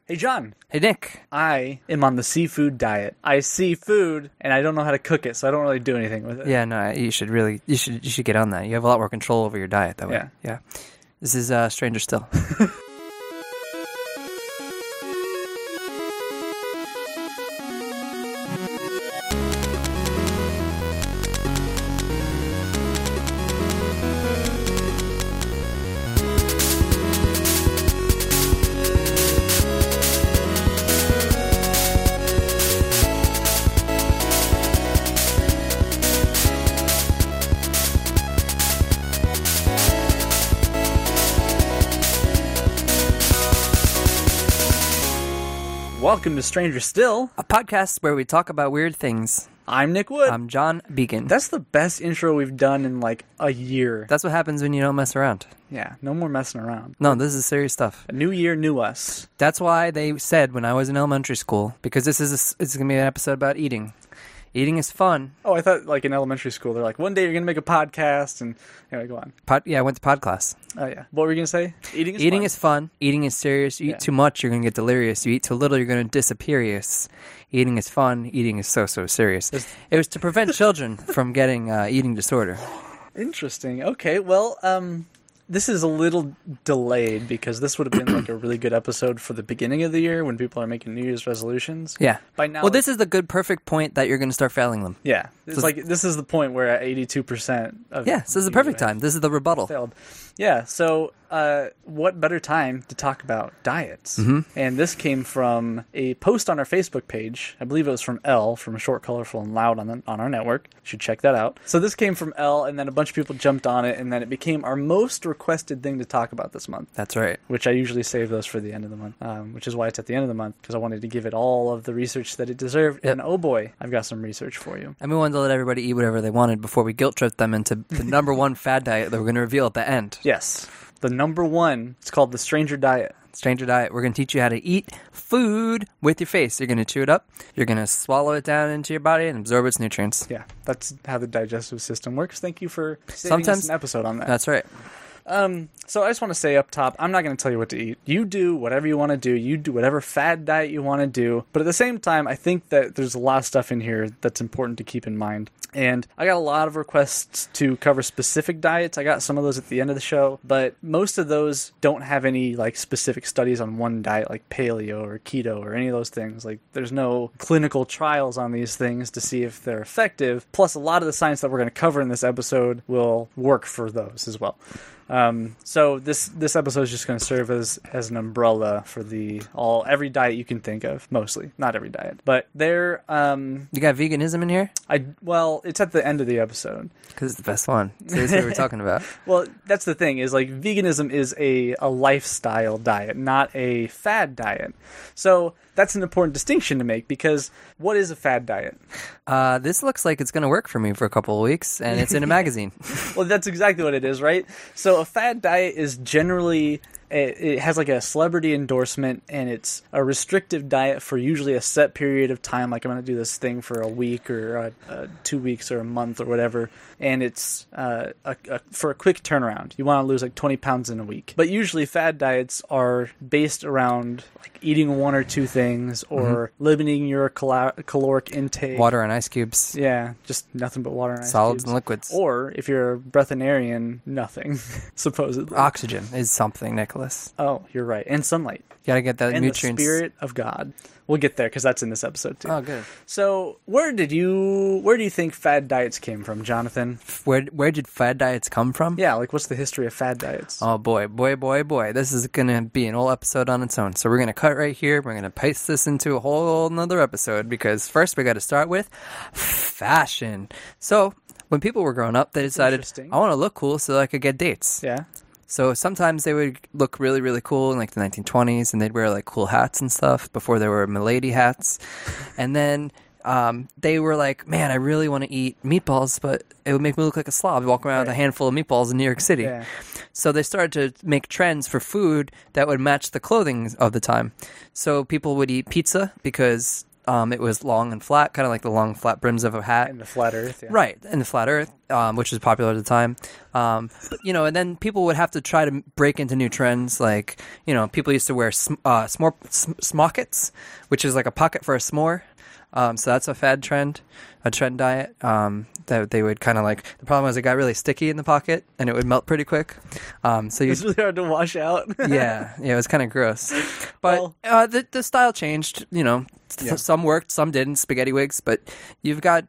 Hey, John. Hey, Nick. I am on the seafood diet. I see food, and I don't know how to cook it, so I don't really do anything with it. Yeah, no, you should get on that. You have a lot more control over your diet that way. Yeah. This is Stranger Still. Welcome to Stranger Still, A podcast where we talk about weird things. I'm Nick Wood. I'm John Beacon. That's the best intro we've done in like a year. That's what happens when you don't mess around. Yeah, no more messing around. No, this is serious stuff. A new year, new us. That's why they said when I was in elementary school, because it's going to be an episode about eating. Eating is fun. Oh, I thought like in elementary school, they're like, one day you're going to make a podcast, and anyway, go on. I went to pod class. Oh, yeah. What were you going to say? Eating is fun. Eating is serious. You eat too much, you're going to get delirious. You eat too little, you're going to disappear-ious. Eating is fun. Eating is so serious. It was to prevent children from getting eating disorder. Interesting. Okay, well, this is a little delayed because this would have been like a really good episode for the beginning of the year when people are making New Year's resolutions. Yeah. By now, well, this is the good, perfect point that you're going to start failing them. Yeah. It's like this is the point where at 82% of yeah, this is the perfect time. This is the rebuttal. Failed. Yeah. So, what better time to talk about diets? Mm-hmm. And this came from a post on our Facebook page. I believe it was from Elle from Short, Colorful, and Loud on our network. You should check that out. So this came from Elle, and then a bunch of people jumped on it, and then it became our most requested thing to talk about this month. That's right. Which I usually save those for the end of the month, which is why it's at the end of the month, because I wanted to give it all of the research that it deserved. Yep. And oh boy, I've got some research for you. And we wanted to let everybody eat whatever they wanted before we guilt-tripped them into the number one fad diet that we're going to reveal at the end. Yes. The number one, it's called the Stranger Diet. Stranger Diet. We're going to teach you how to eat food with your face. You're going to chew it up. You're going to swallow it down into your body and absorb its nutrients. Yeah, that's how the digestive system works. Thank you for saving us an episode on that. That's right. So I just want to say up top, I'm not going to tell you what to eat. You do whatever you want to do. You do whatever fad diet you want to do. But at the same time, I think that there's a lot of stuff in here that's important to keep in mind. And I got a lot of requests to cover specific diets. I got some of those at the end of the show, but most of those don't have any like specific studies on one diet like paleo or keto or any of those things. Like there's no clinical trials on these things to see if they're effective. Plus a lot of the science that we're going to cover in this episode will work for those as well. So this episode is just going to serve as an umbrella for every diet you can think of, mostly. Not every diet. But there you got veganism in here? It's at the end of the episode. Because it's the best one. So that's what we're talking about. Well, that's the thing, is like veganism is a lifestyle diet, not a fad diet. So that's an important distinction to make, because what is a fad diet? This looks like it's going to work for me for a couple of weeks, and it's in a magazine. Well, that's exactly what it is, right? So a fad diet is generally, it has like a celebrity endorsement, and it's a restrictive diet for usually a set period of time. Like I'm going to do this thing for a week or 2 weeks or a month or whatever. And it's for a quick turnaround. You want to lose like 20 pounds in a week. But usually fad diets are based around like eating one or two things or limiting your caloric intake. Water and ice cubes. Yeah, just nothing but water and ice Solids cubes. and liquids. Or if you're a breatharian, nothing, supposedly. Oxygen is something, Nicholas. Oh, you're right. And sunlight. You gotta get that and nutrients. The Spirit of God. We'll get there because that's in this episode too. Oh, good. So, where do you think fad diets came from, Jonathan? Where did fad diets come from? Yeah, like what's the history of fad diets? Oh boy. This is gonna be an whole episode on its own. So we're gonna cut right here. We're gonna paste this into a whole another episode because first we got to start with fashion. So when people were growing up, they decided I want to look cool so I could get dates. Yeah. So sometimes they would look really, really cool in like the 1920s, and they'd wear like cool hats and stuff before there were milady hats. And then they were like, man, I really want to eat meatballs, but it would make me look like a slob walking around with a handful of meatballs in New York City. Yeah. So they started to make trends for food that would match the clothing of the time. So people would eat pizza because it was long and flat, kind of like the long flat brims of a hat. In the flat Earth, yeah. Right, in the flat Earth, which was popular at the time. But, and then people would have to try to break into new trends. Like, people used to wear smockets, which is like a pocket for a s'more. So that's a trend diet. That they would kind of like. The problem was it got really sticky in the pocket and it would melt pretty quick. So It's really hard to wash out. yeah, it was kind of gross. But the style changed. Some worked, some didn't. Spaghetti wigs, but you got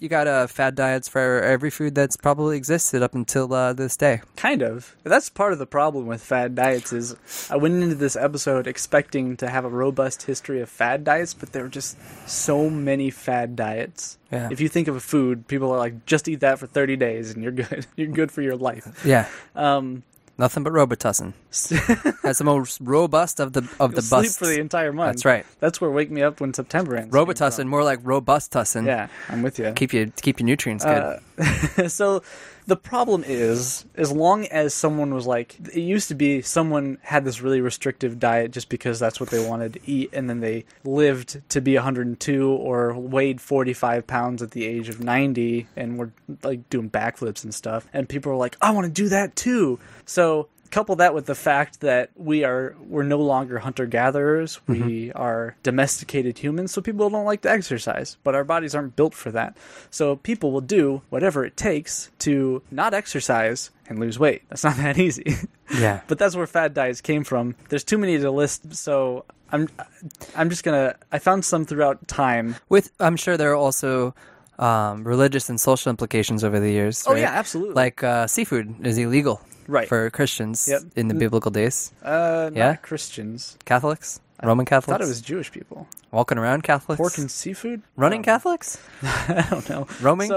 fad diets for every food that's probably existed up until this day. Kind of. That's part of the problem with fad diets is I went into this episode expecting to have a robust history of fad diets, but there were just so many fad diets. Yeah. If you think of a food, people are like, just eat that for 30 days and you're good. You're good for your life. Yeah. Nothing but Robitussin. That's the most robust of the Sleep busts. for the entire month. That's right. That's where Wake Me Up When September Ends. Robitussin, more like Robustussin. Yeah, I'm with you. Keep your nutrients good. So the problem is, as long as someone was like, it used to be someone had this really restrictive diet just because that's what they wanted to eat, and then they lived to be 102 or weighed 45 pounds at the age of 90 and were like doing backflips and stuff. And people were like, I want to do that too. So couple that with the fact that we're no longer hunter-gatherers. Mm-hmm. We are domesticated humans, so people don't like to exercise, but our bodies aren't built for that. So people will do whatever it takes to not exercise and lose weight. That's not that easy. Yeah. But that's where fad diets came from. There's too many to list, so I'm just gonna. I found some throughout time. I'm sure there are also religious and social implications over the years. Oh right? yeah, absolutely. Like seafood is illegal. Right. For Christians in the biblical days. Not Christians. Catholics? Roman Catholics? I thought it was Jewish people. Walking around Catholics? Pork and seafood? Running Catholics? I don't know. Roaming?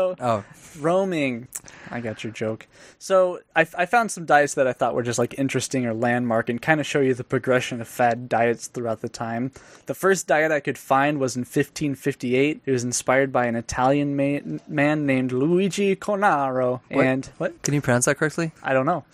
Roaming. I got your joke. So I found some diets that I thought were just like interesting or landmark and kind of show you the progression of fad diets throughout the time. The first diet I could find was in 1558. It was inspired by an Italian man named Luigi Cornaro. And what? Can you pronounce that correctly? I don't know.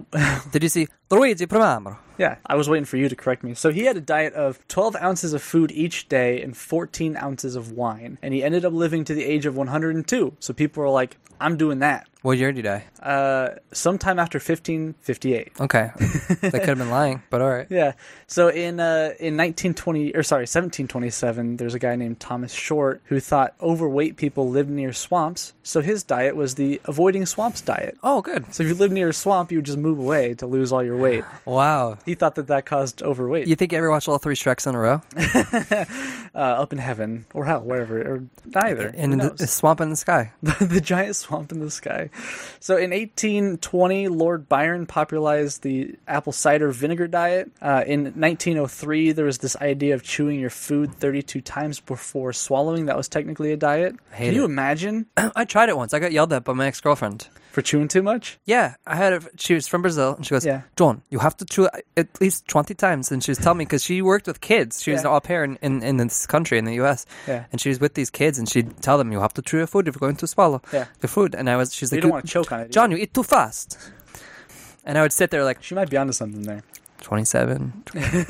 Did you see Luigi Cornaro? Yeah, I was waiting for you to correct me. So he had a diet of 12 ounces of food each day and 14 ounces of wine. And he ended up living to the age of 102. So people were like, I'm doing that. What year did he die? Sometime after 1558. Okay. They could have been lying, but all right. Yeah. So in 1727, there's a guy named Thomas Short who thought overweight people lived near swamps. So his diet was the avoiding swamps diet. Oh, good. So if you live near a swamp, you would just move away to lose all your weight. Wow. He thought that caused overweight. You think you ever watched all 3 Shreks in a row? Up in heaven or hell, wherever, or neither. In the swamp in the sky. The giant swamp in the sky. So in 1820, Lord Byron popularized the apple cider vinegar diet. In 1903, there was this idea of chewing your food 32 times before swallowing. That was technically a diet. Can you imagine? I tried it once. I got yelled at by my ex-girlfriend. For chewing too much? Yeah. She was from Brazil, and she goes, Yeah. John, you have to chew at least 20 times. And she was telling me, because she worked with kids. She was an au pair in this country, in the U.S. Yeah. And she was with these kids, and she'd tell them, you have to chew your food if you're going to swallow your food. And she's like, you don't want to choke on it. John, you eat too fast. And I would sit there like, She might be onto something there. 27.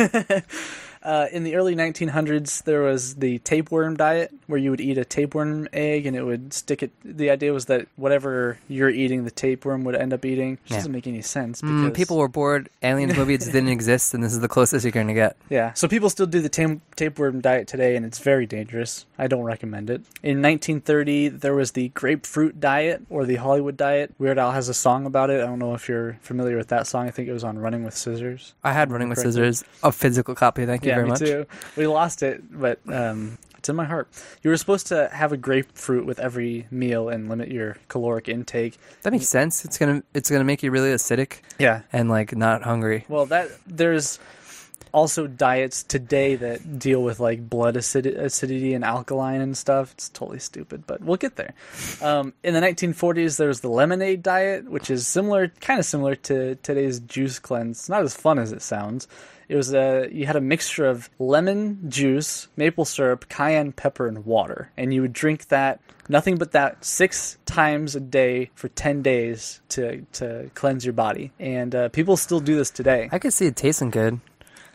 In the early 1900s, there was the tapeworm diet, where you would eat a tapeworm egg and it would stick it. The idea was that whatever you're eating, the tapeworm would end up eating. Which doesn't make any sense. Because People were bored. Aliens movies didn't exist, and this is the closest you're going to get. Yeah, so people still do the tapeworm diet today, and it's very dangerous. I don't recommend it. In 1930, there was the grapefruit diet, or the Hollywood diet. Weird Al has a song about it. I don't know if you're familiar with that song. I think it was on Running with Scissors. I had Running with Scissors, a physical copy. Thank you very much. Yeah, me too. We lost it, but it's in my heart. You were supposed to have a grapefruit with every meal and limit your caloric intake. That makes sense. It's gonna make you really acidic. Yeah, and like not hungry. Well, there's also diets today that deal with like blood acidity and alkaline and stuff. It's totally stupid, but we'll get there. In the 1940s, there was the lemonade diet, which is kind of similar to today's juice cleanse. It's not as fun as it sounds. It was you had a mixture of lemon juice, maple syrup, cayenne pepper, and water, and you would drink that, nothing but that, 6 times a day for 10 days to cleanse your body. And people still do this today. I could see it tasting good.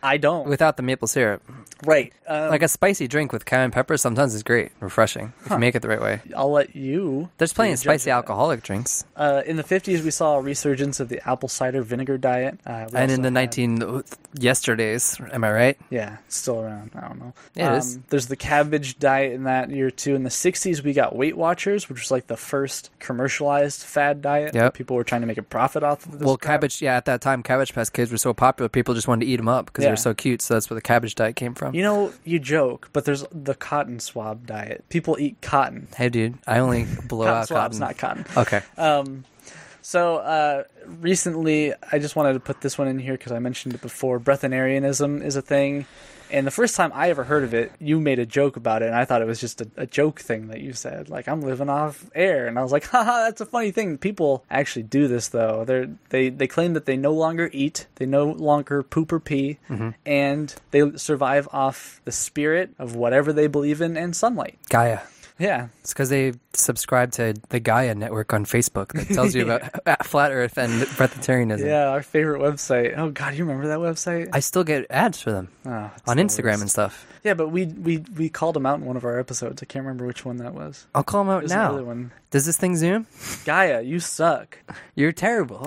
I don't. without the maple syrup. Right. Like a spicy drink with cayenne pepper sometimes is great, refreshing, if you make it the right way. I'll let you. There's plenty of judge spicy of that. alcoholic drinks. In the 50s, we saw a resurgence of the apple cider vinegar diet. We And also in the had- yesterdays, am I right? Yeah, it's still around. I don't know. Yeah, it is. There's the cabbage diet in that year, too. In the 60s, we got Weight Watchers, which was like the first commercialized fad diet. Yep. People were trying to make a profit off of this. Well, crap. cabbage, at that time, Cabbage Patch Kids were so popular, people just wanted to eat them up because they Yeah. were so cute. So that's where the cabbage diet came from. You know, you joke, but there's the cotton swab diet. People eat cotton. Hey, dude, I only blow Cotton out swabs, cotton. not cotton. Okay. So recently, I just wanted to put this one in here because I mentioned it before. Breatharianism is a thing. And the first time I ever heard of it, you made a joke about it, and I thought it was just a joke thing that you said. Like, I'm living off air. And I was like, haha, that's a funny thing. People actually do this, though. They claim that they no longer eat, they no longer poop or pee, and they survive off the spirit of whatever they believe in and sunlight. Gaia. Yeah. It's because they subscribe to the Gaia network on Facebook that tells you about flat Earth and breatharianism. Yeah, our favorite website. Oh, God, you remember that website? I still get ads for them Oh, it's on the Instagram worst. and stuff. Yeah, but we called them out in one of our episodes. I can't remember which one that was. I'll call them It out was now. another one. Does this thing zoom? Gaia, you suck. You're terrible.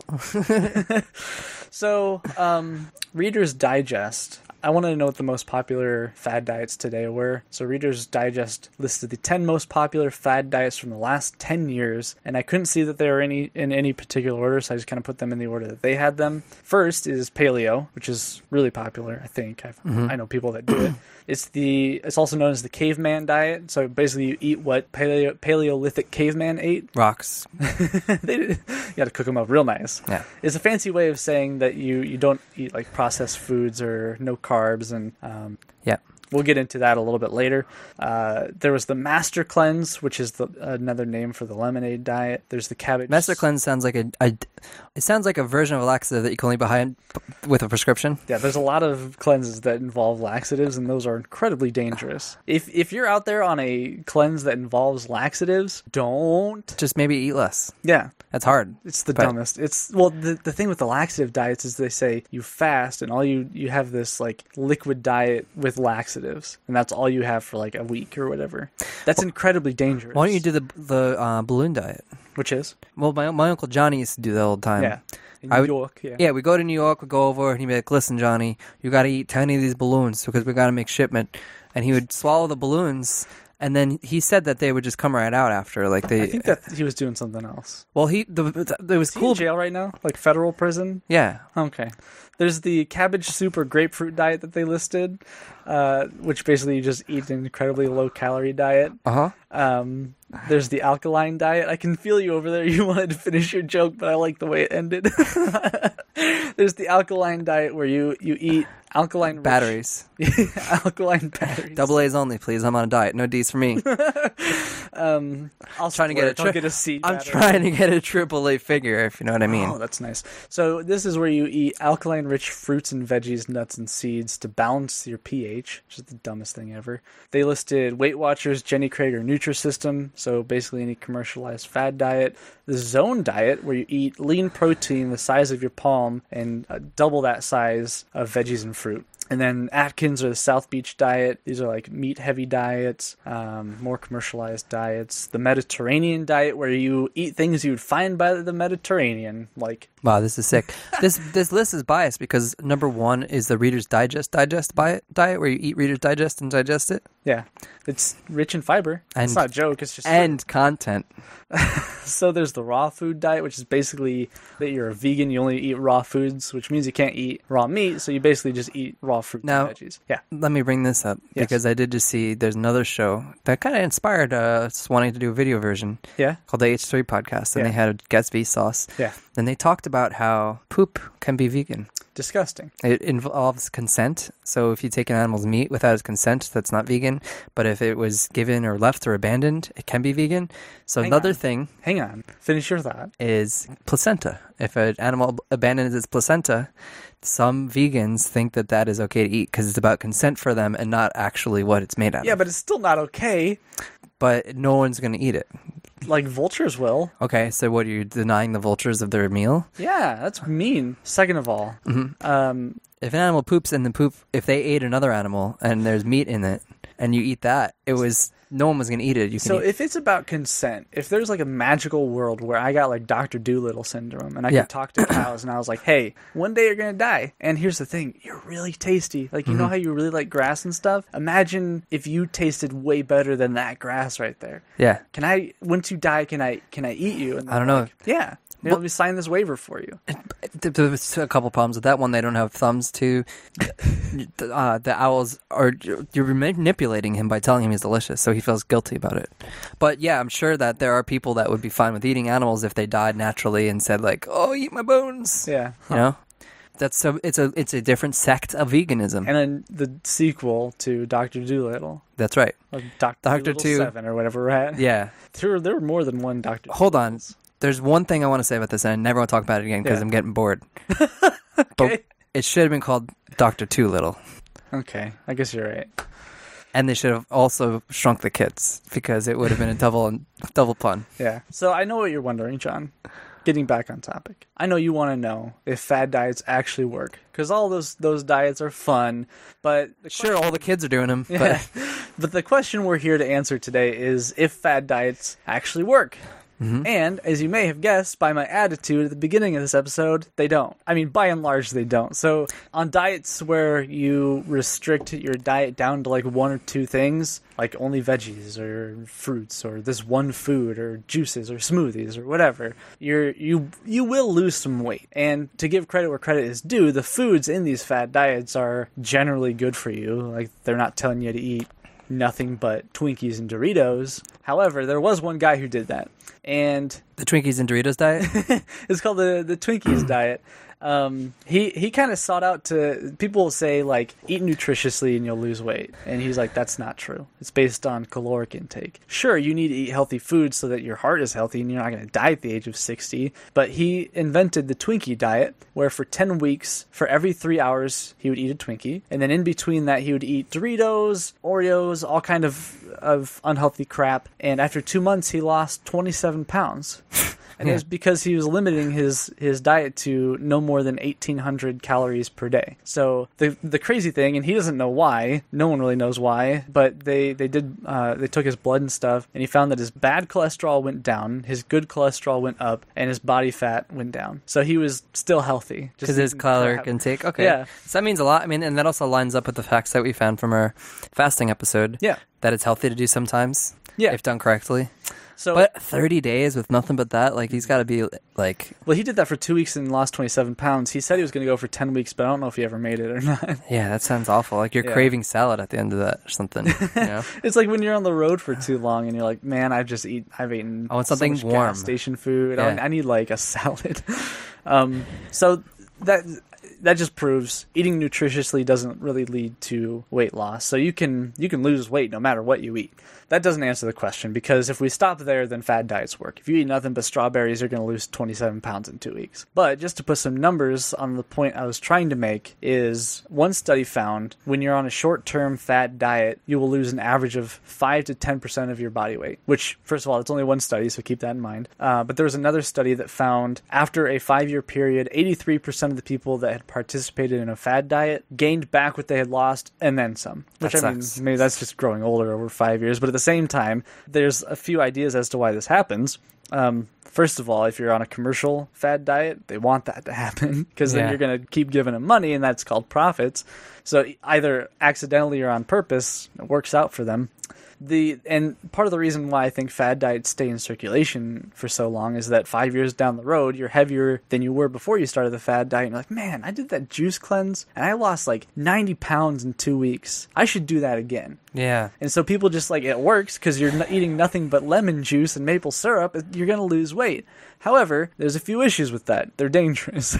So, Reader's Digest. I wanted to know what the most popular fad diets today were. So Reader's Digest listed the 10 most popular fad diets from the last 10 years, and I couldn't see that they were in any particular order, so I just kind of put them in the order that they had them. First is paleo, which is really popular, I think. I know people that do it. It's also known as the caveman diet. So basically you eat what Paleolithic caveman ate. Rocks. You got to cook them up real nice. Yeah. It's a fancy way of saying that you don't eat like processed foods or no carbs, and Yeah. we'll get into that a little bit later. There was the Master Cleanse, which is another name for the lemonade diet. There's the cabbage. Master Cleanse sounds like it sounds like a version of a laxative that you can only buy with a prescription. Yeah, there's a lot of cleanses that involve laxatives, and those are incredibly dangerous. If you're out there on a cleanse that involves laxatives, don't. Just maybe eat less. Yeah. That's hard. It's the But- dumbest. The thing with the laxative diets is they say you fast and all you have this like liquid diet with laxatives, and that's all you have for like a week or whatever. That's incredibly dangerous. Why don't you do the balloon diet? Which is Well, my Uncle Johnny used to do that all the time. yeah, in I New would- York. Yeah. Yeah, we go to New York, we go over, and he'd be like, listen, Johnny, you got to eat 10 of these balloons because we got to make shipment. And he would swallow the balloons, and then he said that they would just come right out after. Like I think that he was doing something else. Well, it was Is he cool. in jail right now? Like federal prison? Yeah. Okay. There's the cabbage soup or grapefruit diet that they listed, which basically you just eat an incredibly low calorie diet. Uh-huh. There's the alkaline diet. I can feel you over there. You wanted to finish your joke, but I like the way it ended. There's the alkaline diet where you eat alkaline Batteries. alkaline batteries. Double A's only, please. I'm on a diet. No D's for me. I'll trying to get I'll get a C. I'm battery. trying to get a triple A figure, if you know what I mean. Oh, that's nice. So this is where you eat alkaline-rich fruits and veggies, nuts and seeds to balance your pH, which is the dumbest thing ever. They listed Weight Watchers, Jenny Craig, or Nutrisystem, so basically any commercialized fad diet. The Zone diet, where you eat lean protein the size of your palm and double that size of veggies and fruit. And then Atkins or the South Beach diet. These are like meat-heavy diets, more commercialized diets. The Mediterranean diet, where you eat things you would find by the Mediterranean, like Wow, this is sick. This list is biased because number one is the Reader's Digest diet, where you eat Reader's Digest and digest it. yeah, it's rich in fiber. It's And- not a joke. It's just And content. So there's the raw food diet, which is basically that you're a vegan. You only eat raw foods, which means you can't eat raw meat. So you basically just eat raw fruit Now- and veggies. Yeah. Let me bring this up Yes. because I did just see there's another show that kind of inspired us wanting to do a video version Yeah. called the H3 Podcast, and Yeah. they had a guest Vsauce. Yeah. And they talked about how poop can be vegan. Disgusting. It involves consent. So if you take an animal's meat without its consent, that's not vegan. But if it was given or left or abandoned, it can be vegan. So Hang another on. thing Hang on. Finish your thought. is placenta. If an animal abandons its placenta, some vegans think that that is okay to eat because it's about consent for them and not actually what it's made out Yeah, of. but it's still not okay. but no one's going to eat it. Like vultures will. Okay, so what, are you denying the vultures of their meal? Yeah, that's mean. Second of all, If an animal poops and if they ate another animal and there's meat in it and you eat that, no one was going to eat it. If it's about consent, if there's like a magical world where I got like Dr. Dolittle syndrome and I could talk to cows and I was like, hey, one day you're going to die. And here's the thing, you're really tasty. Like, you know how you really like grass and stuff? Imagine if you tasted way better than that grass right there. Yeah. Once you die, can I eat you? And I don't know. Like, yeah. Let me sign this waiver for you. There's a couple problems with that. One, they don't have thumbs. Two, the owls you're manipulating him by telling him he's delicious, so he feels guilty about it. But yeah, I'm sure that there are people that would be fine with eating animals if they died naturally and said like, "Oh, eat my bones." Yeah, you know, it's a different sect of veganism. And then the sequel to Dr. Dolittle. That's right, like Dr. 7 or whatever we're at. Yeah, there were more than one Dr. Hold on. There's one thing I want to say about this, and I never want to talk about it again because I'm getting bored. Okay. But it should have been called Dr. Dolittle. Okay, I guess you're right. And they should have also shrunk the kids because it would have been a double pun. Yeah. So I know what you're wondering, John. Getting back on topic. I know you want to know if fad diets actually work because all those diets are fun, but sure, all the kids are doing them. Yeah. But the question we're here to answer today is if fad diets actually work. Mm-hmm. And, as you may have guessed by my attitude at the beginning of this episode, they don't. I mean, by and large, they don't. So, on diets where you restrict your diet down to like one or two things, like only veggies or fruits or this one food or juices or smoothies or whatever, you will lose some weight. And to give credit where credit is due, the foods in these fad diets are generally good for you. Like, they're not telling you to eat nothing but Twinkies and Doritos. However, there was one guy who did that. And the Twinkies and Doritos diet? It's called the Twinkies diet. He kind of sought out to, people will say like, eat nutritiously and you'll lose weight. And he's like, that's not true. It's based on caloric intake. Sure, you need to eat healthy food so that your heart is healthy and you're not going to die at the age of 60. But he invented the Twinkie diet, where for 10 weeks, for every 3 hours, he would eat a Twinkie. And then in between that, he would eat Doritos, Oreos, all kind of unhealthy crap. And after 2 months, he lost 27 pounds. And it was because he was limiting his diet to no more than 1,800 calories per day. So the crazy thing, and he doesn't know why, no one really knows why, but they took his blood and stuff, and he found that his bad cholesterol went down, his good cholesterol went up, and his body fat went down. So he was still healthy. Because his caloric intake, okay. Yeah. So that means a lot. I mean, and that also lines up with the facts that we found from our fasting episode. Yeah. That it's healthy to do sometimes. Yeah. If done correctly. So, but 30 days with nothing but that, like, he's got to be, like... Well, he did that for 2 weeks and lost 27 pounds. He said he was going to go for 10 weeks, but I don't know if he ever made it or not. Yeah, that sounds awful. Like, you're craving salad at the end of that or something, you know? It's like when you're on the road for too long and you're like, man, I've eaten something so much warm. Gas station food. Yeah. I need, like, a salad. So that just proves eating nutritiously doesn't really lead to weight loss. So you can lose weight no matter what you eat. That doesn't answer the question, because if we stop there, then fad diets work. If you eat nothing but strawberries, you're going to lose 27 pounds in 2 weeks. But just to put some numbers on the point I was trying to make is one study found when you're on a short-term fad diet, you will lose an average of 5 to 10% of your body weight, which, first of all, it's only one study, so keep that in mind. But there was another study that found after a 5-year period, 83% of the people that had participated in a fad diet gained back what they had lost and then some. Which, that I mean, sucks. maybe that's just growing older over 5 years, but at the same time, there's a few ideas as to why this happens. First of all, if you're on a commercial fad diet, they want that to happen because then you're going to keep giving them money, and that's called profits. So either accidentally or on purpose, it works out for them. And part of the reason why I think fad diets stay in circulation for so long is that 5 years down the road, you're heavier than you were before you started the fad diet. And you're like, man, I did that juice cleanse and I lost like 90 pounds in 2 weeks. I should do that again. Yeah. And so people just like, it works because you're eating nothing but lemon juice and maple syrup. You're going to lose weight. However, there's a few issues with that. They're dangerous.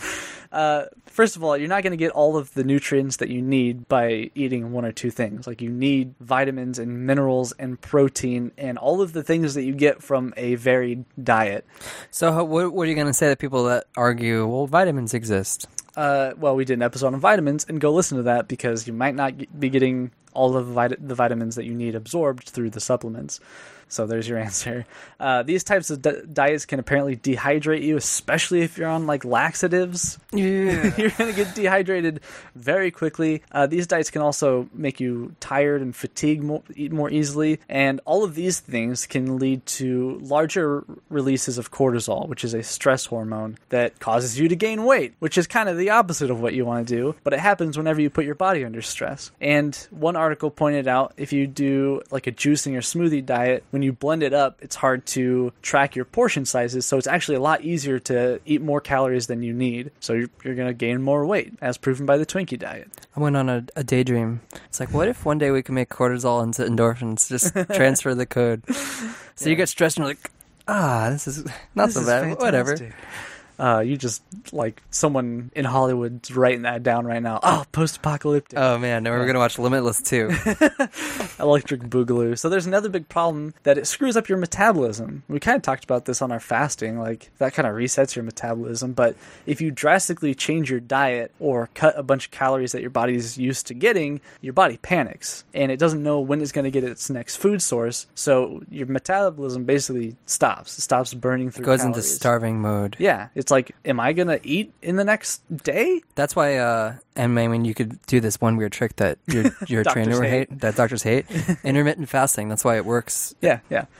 First of all, you're not going to get all of the nutrients that you need by eating one or two things. Like, you need vitamins and minerals and protein and all of the things that you get from a varied diet. So what are you going to say to people that argue, well, vitamins exist? Well, we did an episode on vitamins, and go listen to that because you might not be getting all of the vitamins that you need absorbed through the supplements. So there's your answer. These types of diets can apparently dehydrate you, especially if you're on like laxatives. Yeah. You're going to get dehydrated very quickly. These diets can also make you tired and fatigued more easily. And all of these things can lead to larger releases of cortisol, which is a stress hormone that causes you to gain weight, which is kind of the opposite of what you want to do. But it happens whenever you put your body under stress. And one article pointed out if you do like a juicing or smoothie diet, when you blend it up, it's hard to track your portion sizes, so it's actually a lot easier to eat more calories than you need. So you're going to gain more weight, as proven by the Twinkie diet. I went on a daydream. It's like, what if one day we can make cortisol into endorphins? Just transfer the code. So you get stressed and you're like, this is not so bad. Fantastic. Whatever. You just, like, someone in Hollywood's writing that down right now. Oh, post-apocalyptic. Oh, man. Now we're going to watch Limitless too. Electric Boogaloo. So there's another big problem that it screws up your metabolism. We kind of talked about this on our fasting. Like, that kind of resets your metabolism. But if you drastically change your diet or cut a bunch of calories that your body's used to getting, your body panics. And it doesn't know when it's going to get its next food source. So your metabolism basically stops. It stops burning through Goes calories. into starving mode. Yeah. It's like, am I going to eat in the next day? That's why, and I mean, you could do this one weird trick that your trainer would hate, that doctors hate. Intermittent fasting. That's why it works. Yeah.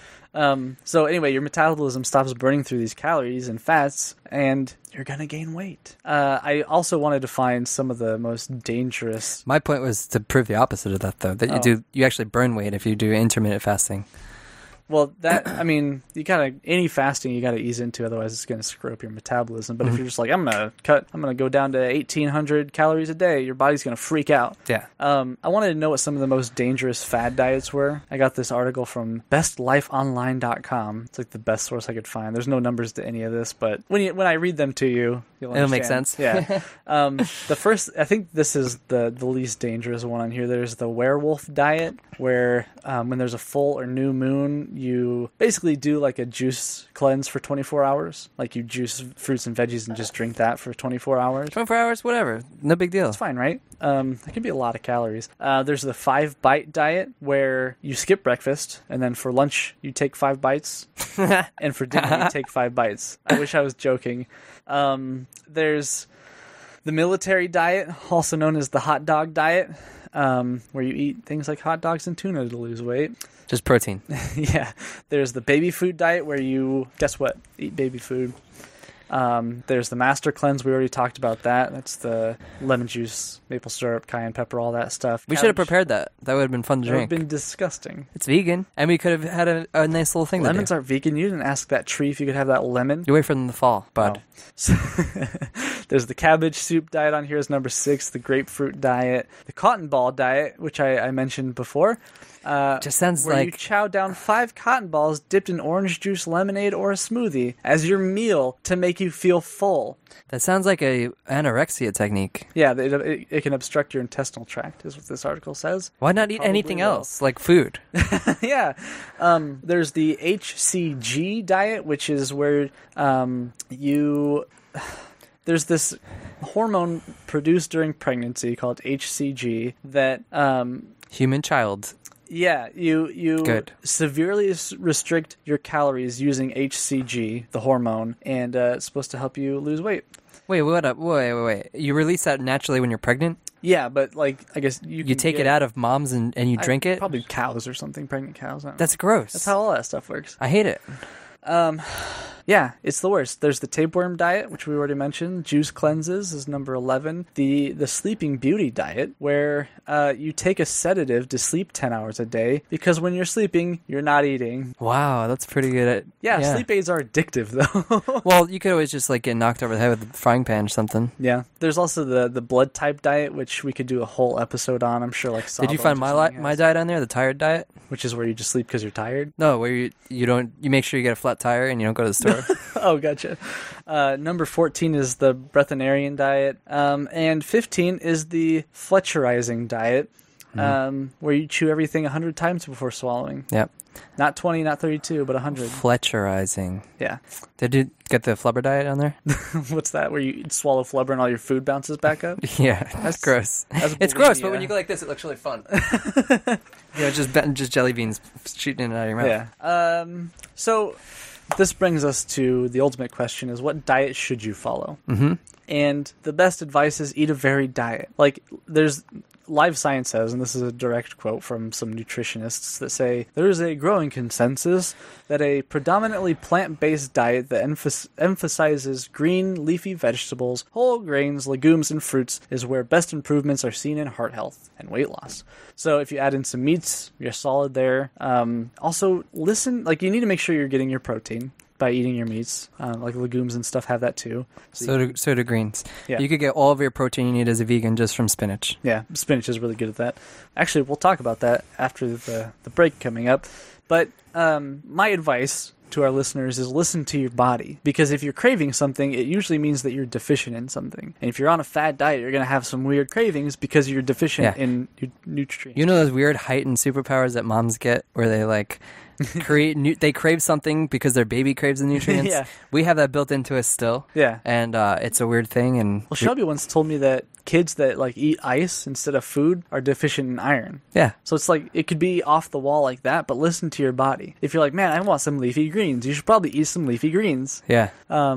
So anyway, your metabolism stops burning through these calories and fats, and you're going to gain weight. I also wanted to find some of the most dangerous... My point was to prove the opposite of that, though. That you actually burn weight if you do intermittent fasting. Well, you gotta, any fasting you gotta ease into, otherwise it's gonna screw up your metabolism. But if you're just like, I'm gonna go down to 1,800 calories a day, your body's gonna freak out. Yeah. I wanted to know what some of the most dangerous fad diets were. I got this article from bestlifeonline.com. It's like the best source I could find. There's no numbers to any of this, but when I read them to you, you'll understand. It'll make sense. Yeah. The first, I think this is the least dangerous one on here. There's the werewolf diet, where when there's a full or new moon, you basically do like a juice cleanse for 24 hours. Like you juice fruits and veggies and just drink that for 24 hours. 24 hours, whatever. No big deal. It's fine, right? It can be a lot of calories. There's the 5-bite diet, where you skip breakfast, and then for lunch you take 5 bites, and for dinner you take 5 bites. I wish I was joking. There's the military diet, also known as the hot dog diet, where you eat things like hot dogs and tuna to lose weight. Just protein. Yeah. There's the baby food diet, where you, guess what, eat baby food. There's the master cleanse. We already talked about that. That's the lemon juice, maple syrup, cayenne pepper, all that stuff. We should have prepared that. That would have been fun to drink. That would have been disgusting. It's vegan. And we could have had a nice little thing Lemons to do. aren't vegan. You didn't ask that tree if you could have that lemon. You wait for them to fall, bud. Oh. So there's the cabbage soup diet on here is number 6, the grapefruit diet, the cotton ball diet, which I mentioned before. Just sounds where like... you chow down 5 cotton balls dipped in orange juice, lemonade, or a smoothie as your meal to make you feel full. That sounds like a anorexia technique. Yeah, it can obstruct your intestinal tract, is what this article says. Why not eat anything else, like food? Yeah. There's the HCG diet, which is where there's this hormone produced during pregnancy called HCG that... Human child. Yeah, you severely restrict your calories using HCG, the hormone, and it's supposed to help you lose weight. Wait. You release that naturally when you're pregnant? Yeah, but like I guess you take it out of moms and you drink it? Probably cows or something, pregnant cows. That's gross. That's how all that stuff works. I hate it. Yeah, it's the worst. There's the tapeworm diet, which we already mentioned. Juice cleanses is number 11. The Sleeping Beauty diet, where you take a sedative to sleep 10 hours a day, because when you're sleeping, you're not eating. Wow, that's pretty good. Yeah, sleep aids are addictive, though. Well, you could always just like get knocked over the head with a frying pan or something. Yeah. There's also the blood type diet, which we could do a whole episode on. I'm sure like Did you find my diet on there, the tired diet? Which is where you just sleep because you're tired? No, where you make sure you get a flat tire and you don't go to the store. Oh, gotcha. Number 14 is the breatharian diet. And 15 is the Fletcherizing diet, where you chew everything 100 times before swallowing. Yep. Not 20, not 32, but 100. Fletcherizing. Yeah. Did you get the flubber diet on there? What's that? Where you swallow flubber and all your food bounces back up? Yeah, that's gross. That's It's gross, bulimia. but when you go like this, it looks really fun. Just jelly beans shooting it out of your mouth. Yeah. So this brings us to the ultimate question: is what diet should you follow? Mm-hmm. And the best advice is eat a varied diet. Like there's Live Science says, and this is a direct quote from some nutritionists that say, there is a growing consensus that a predominantly plant-based diet that emphasizes green, leafy vegetables, whole grains, legumes, and fruits is where best improvements are seen in heart health and weight loss. So if you add in some meats, you're solid there. Also, listen, like you need to make sure you're getting your protein by eating your meats. Like legumes and stuff have that too. So do greens. Yeah. You could get all of your protein you need as a vegan just from spinach. Yeah, spinach is really good at that. Actually, we'll talk about that after the break coming up. But my advice to our listeners is listen to your body. Because if you're craving something, it usually means that you're deficient in something. And if you're on a fad diet, you're going to have some weird cravings because you're deficient in nutrients. You know those weird heightened superpowers that moms get where they like... they crave something because their baby craves the nutrients. Yeah. We have that built into us still. Yeah. And it's a weird thing. And Well, Shelby once told me that kids that like eat ice instead of food are deficient in iron. yeah. So it's like it could be off the wall like that, but listen to your body. If you're like, man, I want some leafy greens, you should probably eat some leafy greens. Yeah.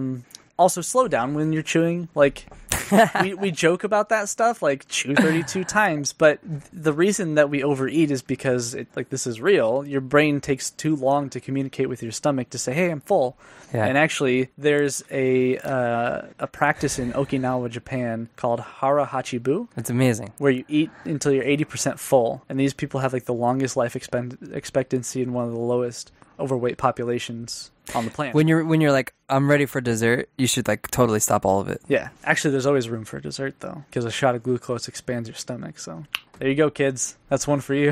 Also, slow down when you're chewing. Like, we joke about that stuff, like chew 32 times. But the reason that we overeat is because, this is real. Your brain takes too long to communicate with your stomach to say, "Hey, I'm full." Yeah. And actually, there's a practice in Okinawa, Japan called hara hachibu, It's amazing. where you eat until you're 80% full. And these people have like the longest life expectancy and one of the lowest overweight populations on the planet. When you're like, I'm ready for dessert, you should like totally stop all of it. Yeah, actually, there's always room for dessert though, because a shot of glucose expands your stomach. So there you go, kids. That's one for you.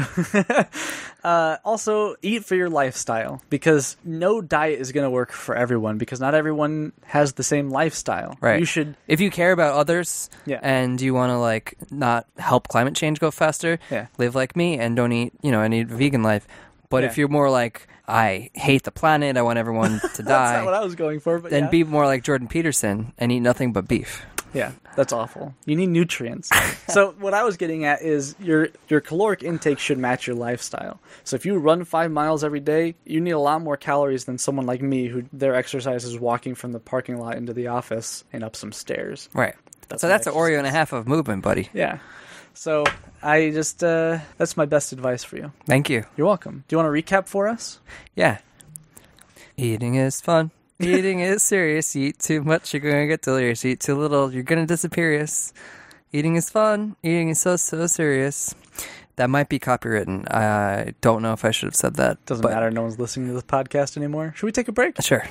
Also, eat for your lifestyle, because no diet is going to work for everyone, because not everyone has the same lifestyle. Right. You should. If you care about others Yeah. and you want to like not help climate change go faster, Yeah. live like me and don't eat, and eat a vegan life. But Yeah. if you're more like, I hate the planet, I want everyone to That's not what die, I was going for, but then yeah. be more like Jordan Peterson and eat nothing but beef. Yeah, that's awful. You need nutrients. So what I was getting at is your caloric intake should match your lifestyle. So if you run 5 miles every day, you need a lot more calories than someone like me who their exercise is walking from the parking lot into the office and up some stairs. Right. That's So my that's an Oreo and a half of movement, buddy. Yeah. So I just, that's my best advice for you. Thank you. You're welcome. Do you want to recap for us? Yeah. Eating is fun. Eating is serious. You eat too much, you're going to get delirious. You eat too little, you're going to disappear. Eating is fun. Eating is so serious. That might be copywritten. I don't know if I should have said that. Doesn't but- matter. No one's listening to this podcast anymore. Should we take a break? Sure.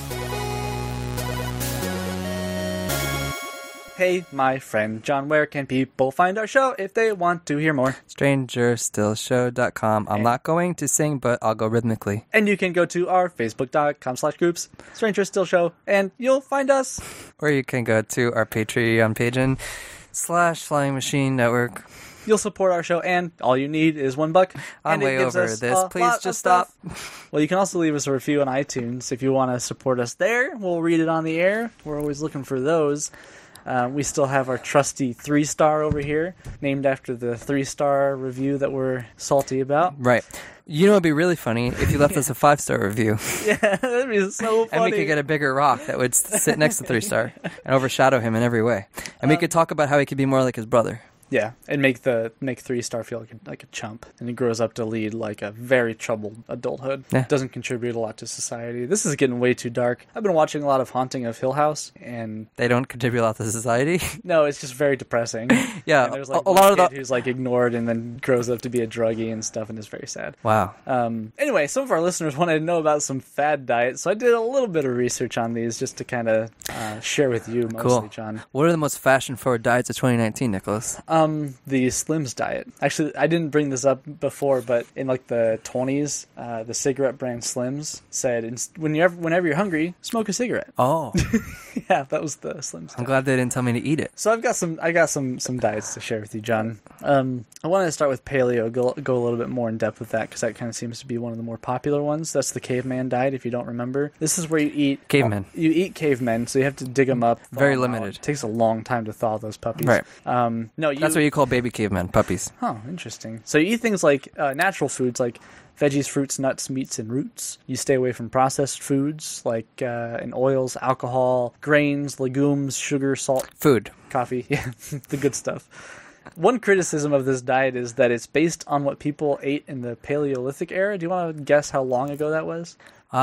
Hey, my friend John, where can people find our show if they want to hear more? StrangerStillShow.com. I'm not going to sing, but I'll go rhythmically. And you can go to our facebook.com/groups, Stranger Still Show, and you'll find us. Or you can go to our Patreon page and /Flying Machine Network. You'll support our show, and all you need is $1. I'm and it way gives over us this. a Please lot just of stop. stuff. Well, you can also leave us a review on iTunes if you want to support us there. We'll read it on the air. We're always looking for those. We still have our trusty 3-star over here, named after the 3-star review that we're salty about. Right. You know, it'd be really funny if you left us a 5-star review. Yeah, that'd be so funny. And we could get a bigger rock that would sit next to 3-star and overshadow him in every way. And we could talk about how he could be more like his brother. Yeah, and make 3-star feel like a chump, and he grows up to lead like a very troubled adulthood. Yeah. Doesn't contribute a lot to society. This is getting way too dark. I've been watching a lot of Haunting of Hill House, and They don't contribute a lot to society. no, it's just very depressing. Yeah, and there's like a one lot of kid the... who's like ignored and then grows up to be a druggie and stuff, and is very sad. Wow. Anyway, some of our listeners wanted to know about some fad diets, so I did a little bit of research on these just to kind of share with you, mostly, Cool. John. What are the most fashion-forward diets of 2019, Nicholas? The Slims diet. Actually, I didn't bring this up before, but in like the 20s, the cigarette brand Slims said, whenever you're hungry, smoke a cigarette. Oh, Yeah, that was the Slims I'm diet. glad they didn't tell me to eat it. So I got some diets to share with you, John. I wanted to start with paleo, go a little bit more in depth with that because that kind of seems to be one of the more popular ones. That's the caveman diet. If you don't remember, this is where you eat Cavemen. You eat cavemen, so you have to dig them up. thaw Very 'em out. limited. It takes a long time to thaw those puppies. Right. No, That's what you call baby cavemen, puppies. Oh, interesting. So you eat things like natural foods like veggies, fruits, nuts, meats, and roots. You stay away from processed foods like and oils, alcohol, grains, legumes, sugar, salt, Food. coffee. Yeah, the good stuff. One criticism of this diet is that it's based on what people ate in the Paleolithic era. Do you want to guess how long ago that was?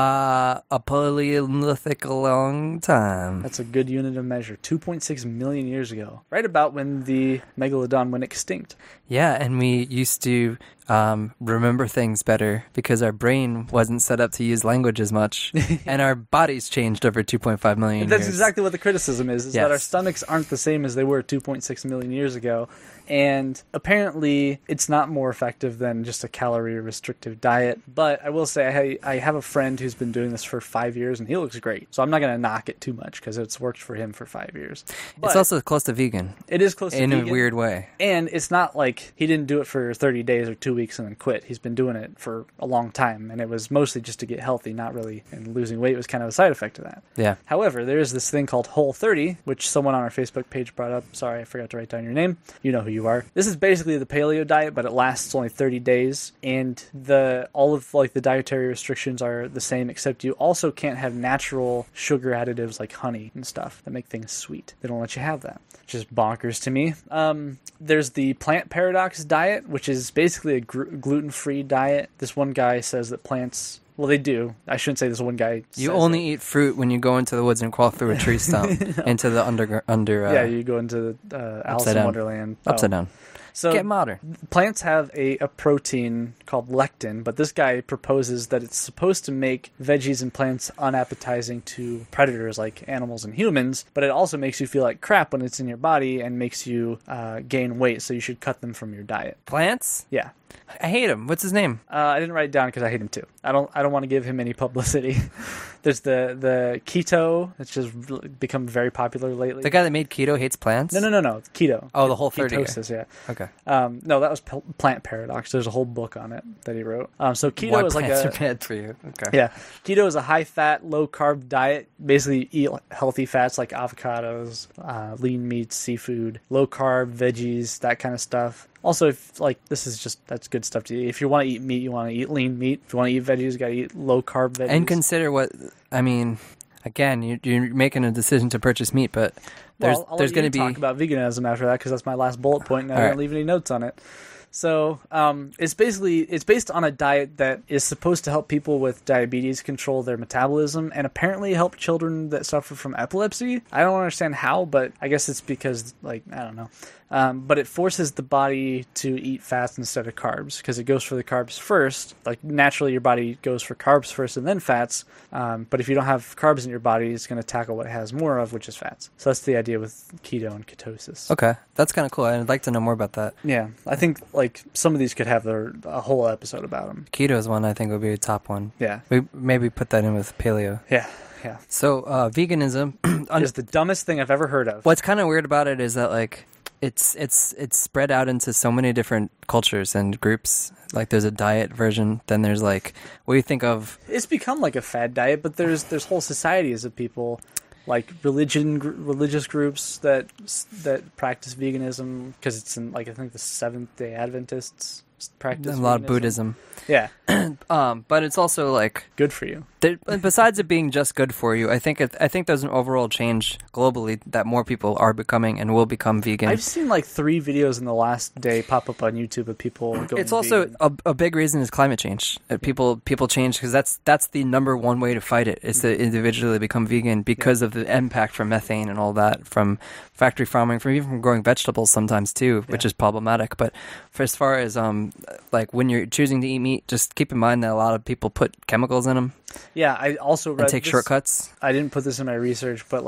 A Paleolithic long time. That's a good unit of measure. 2.6 million years ago. Right about when the megalodon went extinct. Yeah, and we used to remember things better because our brain wasn't set up to use language as much, and our bodies changed over 2.5 million That's years. exactly what the criticism is that our Yes. stomachs aren't the same as they were 2.6 million years ago. And apparently, it's not more effective than just a calorie-restrictive diet. But I will say, I have a friend who's been doing this for 5 years, and he looks great. So I'm not going to knock it too much because it's worked for him for 5 years. But It's also close to vegan it is close to in vegan. a weird way. And it's not like he didn't do it for 30 days or 2 weeks and then quit. He's been doing it for a long time, and it was mostly just to get healthy, not really. And losing weight was kind of a side effect of that. Yeah. However, there is this thing called Whole30, which someone on our Facebook page brought up. Sorry, I forgot to write down your name. You know who you are. This is basically the paleo diet, but it lasts only 30 days, and all of like the dietary restrictions are the same, except you also can't have natural sugar additives like honey and stuff that make things sweet. They don't let you have that, which is bonkers to me. There's the plant paradox diet, which is basically a gluten-free diet. This one guy says that plants. Well, they do. I shouldn't say this one guy. You says only eat fruit when you go into the woods and crawl through a tree stump into the under. yeah, you go into Alice in down. Wonderland. Upside down. So Get modern. plants have a protein called lectin, but this guy proposes that it's supposed to make veggies and plants unappetizing to predators like animals and humans, but it also makes you feel like crap when it's in your body and makes you gain weight, so you should cut them from your diet. Plants? Yeah. I hate him. What's his name? I didn't write it down because I hate him too. I don't want to give him any publicity. There's the keto. It's just become very popular lately. The guy that made keto hates plants? No. It's keto. Oh, the Whole30 guy. Ketosis, yeah. Okay. No, that was Plant Paradox. There's a whole book on it that he wrote. So keto Why is like plants a are bad for you. Okay. yeah. Keto is a high-fat, low-carb diet. Basically, eat healthy fats like avocados, lean meats, seafood, low-carb veggies, that kind of stuff. Also, if that's good stuff to eat. If you want to eat meat, you want to eat lean meat. If you want to eat veggies, you got to eat low-carb veggies. And consider again, you're making a decision to purchase meat, but there's I'll going to let be you talk about veganism after that because that's my last bullet point, and I All didn't right. leave any notes on it. So it's based on a diet that is supposed to help people with diabetes control their metabolism and apparently help children that suffer from epilepsy. I don't understand how, but I guess it's because I don't know. But it forces the body to eat fats instead of carbs because it goes for the carbs first. Like naturally, your body goes for carbs first and then fats. But if you don't have carbs in your body, it's going to tackle what it has more of, which is fats. So that's the idea with keto and ketosis. Okay. That's kind of cool. I'd like to know more about that. Yeah, I think some of these could have a whole episode about them. Keto is one I think would be a top one. Yeah, We maybe put that in with paleo. yeah. So veganism. It's the dumbest thing I've ever heard of. What's kind of weird about it is that it's spread out into so many different cultures and groups. Like there's a diet version, then there's what do you think of? It's become like a fad diet, but there's whole societies of people, like religious groups that practice veganism because it's in I think the Seventh-day Adventists practice A lot of veganism. Buddhism. Yeah, But it's also good for you. besides it being just good for you, I think there's an overall change globally that more people are becoming and will become vegan. I've seen 3 videos in the last day pop up on YouTube of people going It's also vegan. a big reason is climate change. People change because that's the number one way to fight it. Is to individually become vegan because of the impact from methane and all that from factory farming, even from growing vegetables sometimes too, which is problematic. But for as far as when you're choosing to eat meat, just keep in mind that a lot of people put chemicals in them Yeah, I also read and take this- shortcuts. I didn't put this in my research, but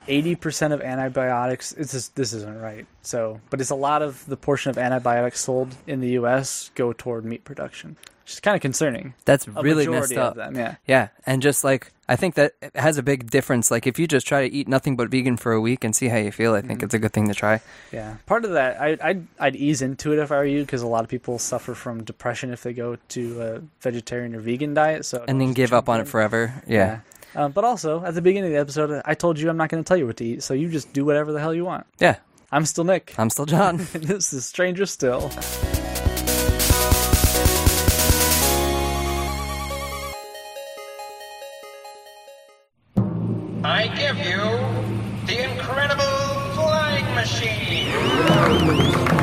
80% of antibiotics, this isn't right. So, but it's a lot of the portion of antibiotics sold in the U.S. go toward meat production, which is kind of concerning. That's A really majority messed up. of them, yeah. Yeah, and just like I think that it has a big difference. Like if you just try to eat nothing but vegan for a week and see how you feel, I think it's a good thing to try. Yeah, part of that, I'd ease into it if I were you, because a lot of people suffer from depression if they go to a vegetarian or vegan diet. So And then give up on it forever. Yeah. But also, at the beginning of the episode, I told you I'm not going to tell you what to eat, so you just do whatever the hell you want. Yeah. I'm still Nick. I'm still John. And this is Stranger Still. I give you the incredible flying machine.